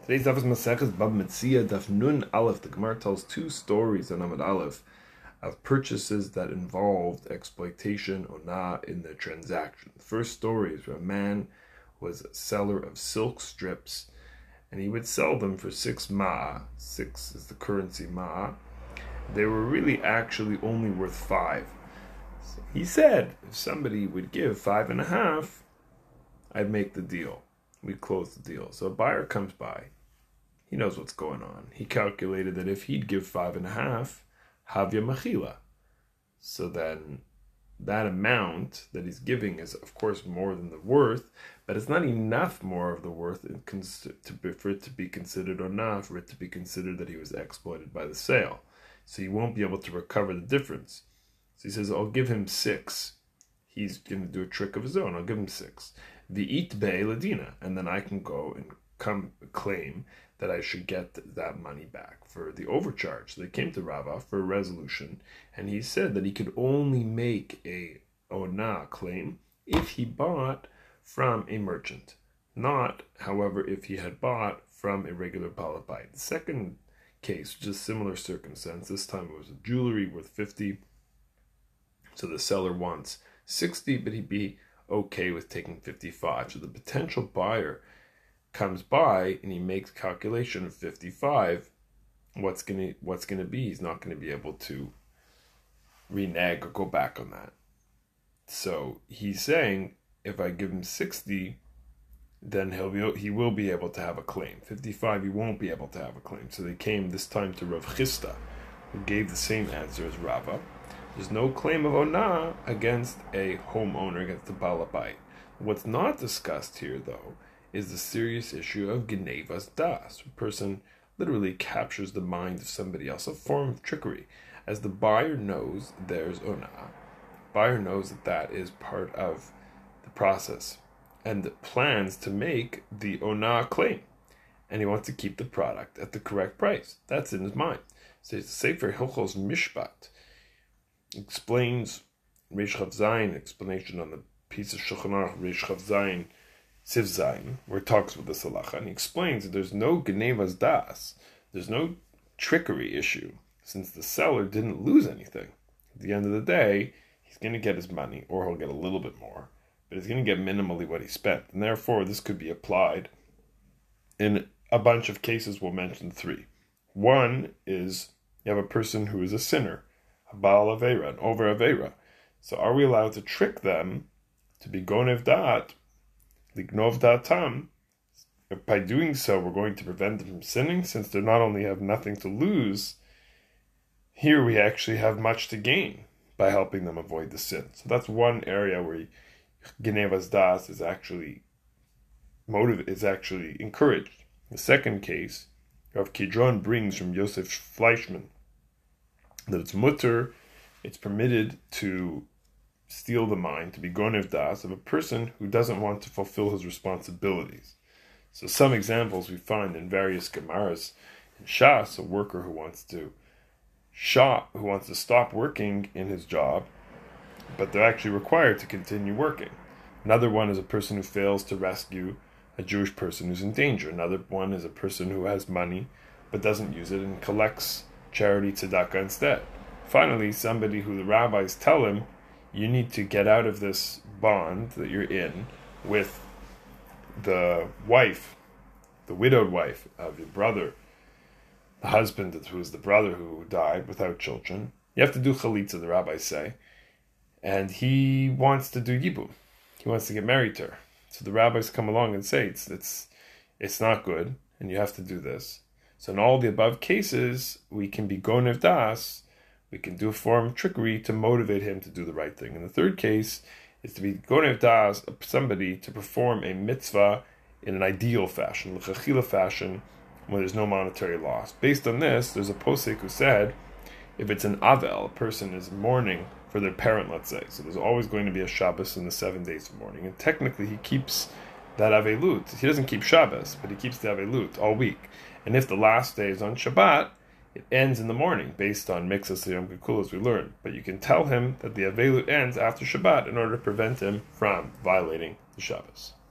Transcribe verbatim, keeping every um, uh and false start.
Today's daf is Maseches Bab Metzia Daf Nun Aleph. The Gemara tells two stories on Amud Aleph of purchases that involved exploitation or not in the transaction. The first story is where a man was a seller of silk strips, and he would sell them for six ma. Six is the currency ma. They were really actually only worth five. So he said, if somebody would give five and a half, I'd make the deal. We close the deal. So a buyer comes by. He knows what's going on. He calculated that if he'd give five and a half, havya machila. So then that amount that he's giving is, of course, more than the worth, but it's not enough more of the worth to be, for it to be considered or not, for it to be considered that he was exploited by the sale. So he won't be able to recover the difference. So he says, I'll give him six. He's going to do a trick of his own. I'll give him six. The itbe ladina, and then I can go and come claim that I should get that money back for the overcharge. So they came to Rava for a resolution, and he said that he could only make a ona claim if he bought from a merchant, not, however, if he had bought from a regular balabait. The second case, which is similar circumstance, this time it was a jewelry worth fifty, so the seller wants sixty, but he'd be okay with taking fifty-five. So the potential buyer comes by and he makes calculation of fifty-five. What's gonna what's gonna be? He's not gonna be able to renege or go back on that. So he's saying if I give him sixty, then he'll be he will be able to have a claim. fifty-five, he won't be able to have a claim. So they came this time to Rav Chisda, who gave the same answer as Rava. There's no claim of ona against a homeowner, against the balabait. What's not discussed here, though, is the serious issue of genevas das. A person literally captures the mind of somebody else, a form of trickery. As the buyer knows there's ona, the buyer knows that that is part of the process, and plans to make the ona claim. And he wants to keep the product at the correct price. That's in his mind. So it's Sefer Hilchos Mishpat explains Reish Chav Zayin, explanation on the piece of Shulchan Aruch, Reish Chav Zayin, Siv Zayin, where it talks with this halacha, and he explains that there's no genevas das, there's no trickery issue, since the seller didn't lose anything. At the end of the day, he's going to get his money, or he'll get a little bit more, but he's going to get minimally what he spent, and therefore this could be applied in a bunch of cases. We'll mention three. One is you have a person who is a sinner, a Baal Aveira, an over Aveira. So are we allowed to trick them to be Gonev Dat, Lignov Datam? If by doing so we're going to prevent them from sinning, since they not only have nothing to lose, here we actually have much to gain by helping them avoid the sin. So that's one area where Genevas Das is actually motive is actually encouraged. The second case, Rav Kidron brings from Yosef Fleischman that it's mutter, it's permitted to steal the mind, to be gonev das, of a person who doesn't want to fulfill his responsibilities. So some examples we find in various Gemaras. In Shas, a worker who wants to shop, who wants to stop working in his job, but they're actually required to continue working. Another one is a person who fails to rescue a Jewish person who's in danger. Another one is a person who has money but doesn't use it and collects charity tzedakah instead. Finally, somebody who the rabbis tell him, you need to get out of this bond that you're in with the wife, the widowed wife of your brother, the husband who is the brother who died without children. You have to do chalitza, the rabbis say, and he wants to do yibum. He wants to get married to her. So the rabbis come along and say, it's it's it's not good, and you have to do this. So in all the above cases, we can be gonev das, we can do a form of trickery to motivate him to do the right thing. And the third case is to be gonev das, somebody to perform a mitzvah in an ideal fashion, l'chachila fashion, when there's no monetary loss. Based on this, there's a posek who said, if it's an avel, a person is mourning for their parent, let's say, so there's always going to be a Shabbos in the seven days of mourning, and technically he keeps that avelut. He doesn't keep Shabbos, but he keeps the avelut all week. And if the last day is on Shabbat, it ends in the morning, based on Mixas Yom Kikul, as we learned. But you can tell him that the avelut ends after Shabbat in order to prevent him from violating the Shabbos.